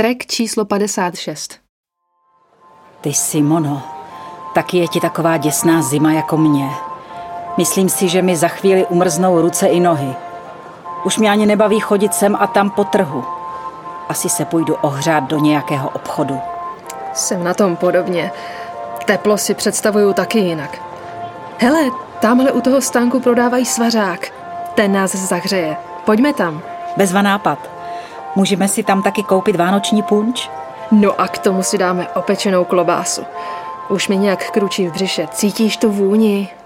Track číslo 56. Ty Simono, taky je ti taková děsná zima jako mě. Myslím si, že mi za chvíli umrznou ruce i nohy. Už mě ani nebaví chodit sem a tam po trhu. Asi se půjdu ohřát do nějakého obchodu. Jsem na tom podobně. Teplo si představuju taky jinak. Hele, tamhle u toho stánku prodávají svařák. Ten nás zahřeje. Pojďme tam. Bezva nápad. Můžeme si tam taky koupit vánoční punč? No a k tomu si dáme opečenou klobásu. Už mi nějak kručí v břiše. Cítíš tu vůni?